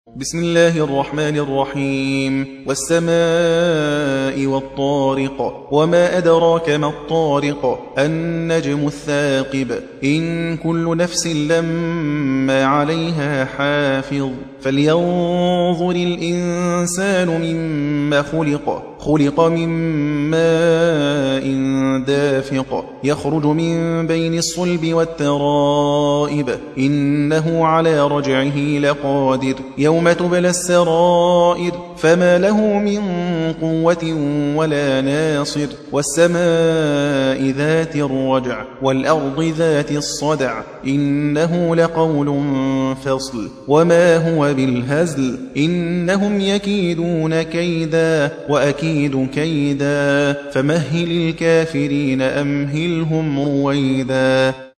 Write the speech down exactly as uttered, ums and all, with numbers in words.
بسم الله الرحمن الرحيم والسماء والطارق وما أدراك ما الطارق النجم الثاقب إن كل نفس لما عليها حافظ فلينظر الإنسان مما خلق خلق من ماء دافق يخرج من بين الصلب والترائب إنه على رجعه لقادر يوم تبلى السرائر فما له من قوة ولا ناصر والسماء ذات الرجع والأرض ذات الصدع إنه لقول فصل وما هو بالهزل إنهم يكيدون كيدا وأكيد كيدا فمهل الكافرين أمهلهم رويدا.